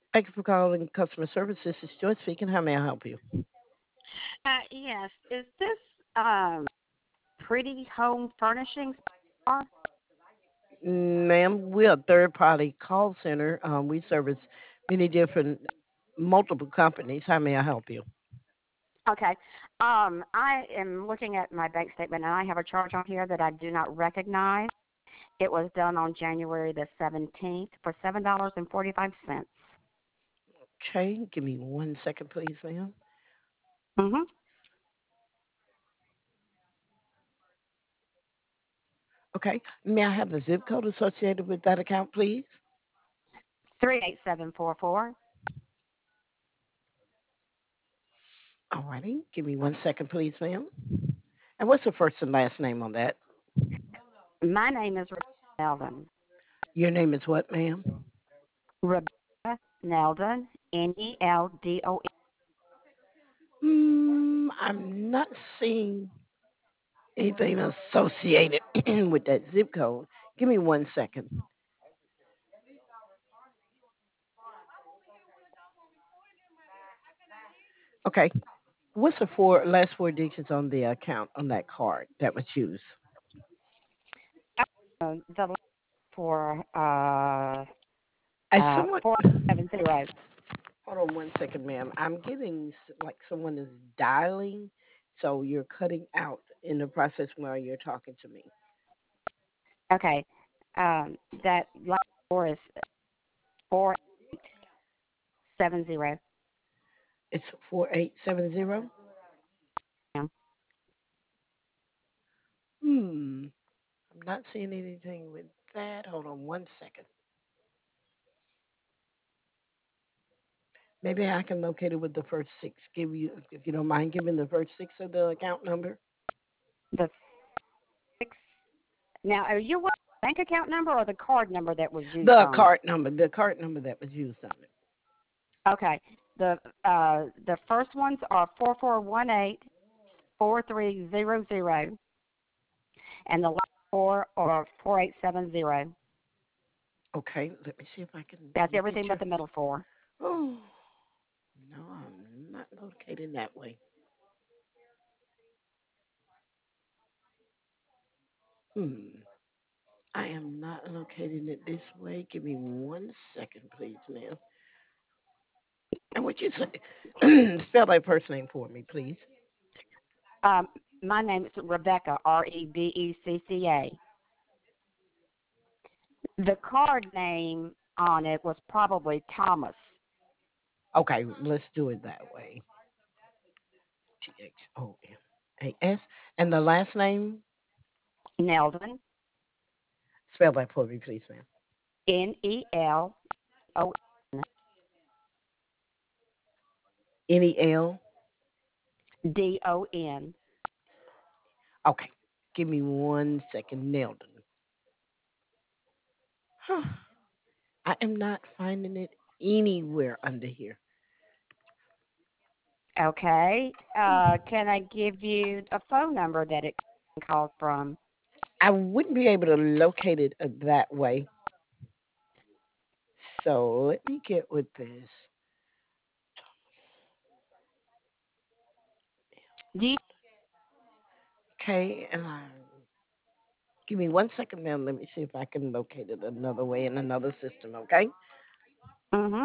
Thank you for calling customer service. This is Joy speaking. How may I help you? Yes. Is this Pretty Home Furnishings? Ma'am, we're a third party call center. We service many different, multiple companies. How may I help you? Okay. I am looking at my bank statement, and I have a charge on here that I do not recognize. It was done on January the 17th for $7.45. Okay, give me 1 second, please, ma'am. Mm-hmm. Okay, may I have the zip code associated with that account, please? 38744. Alrighty, give me 1 second, please, ma'am. And what's the first and last name on that? My name is Rebecca Neldon. Your name is what, ma'am? Rebecca Neldon, Neldon. I'm not seeing anything associated with that zip code. Give me 1 second. Okay. What's the last four digits on the account on that card that was used? The last for I somewhat 470. hold on 1 second, ma'am. I'm getting like someone is dialing, so you're cutting out in the process while you're talking to me. Okay. That last four is 4870. It's 4870. Yeah. Hmm. I'm not seeing anything with that. Hold on 1 second. Maybe I can locate it with the first six. Give you, if you don't mind, giving the first six of the account number. The six. Now, are you what bank account number or the card number that was used The on it? card number. The card number that was used on it. Okay. The first ones are 4418 4300, and the last four are 4870. Okay. Let me see if I can That's look at everything but your. the middle four. Oh no, I'm not locating that way. Hmm. I am not locating it this way. Give me 1 second, please, ma'am. And would you say spell that first name for me, please? Um, my name is Rebecca, Rebecca. The card name on it was probably Thomas Okay, let's do it that way. THOMAS. And the last name? Neldon, Spell that for me, please, ma'am. Nelon. N-E-L. Don. Okay. Give me 1 second, Nelden. Huh. I am not finding it anywhere under here. Okay. Can I give you a phone number that it can call from? I wouldn't be able to locate it that way. So let me get with this. Do you? Okay, give me 1 second, ma'am. Let me see if I can locate it another way in another system. Okay. Mm-hmm.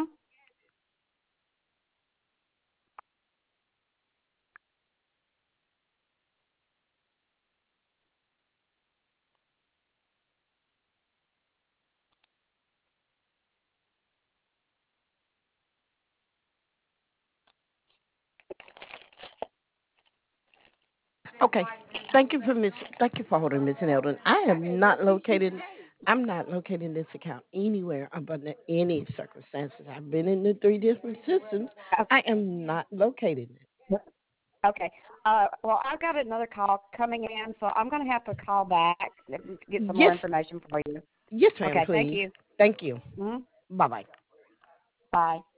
Okay. Thank you for holding, Miss Eldon. I am not located. I'm not locating this account anywhere under any circumstances. I've been in the three different systems. I am not locating it. Okay. Well, I've got another call coming in, so I'm going to have to call back and get some more Yes, information for you. yes, ma'am. Okay. Thank Please. you. Thank you. Mm-hmm. Bye bye. Bye.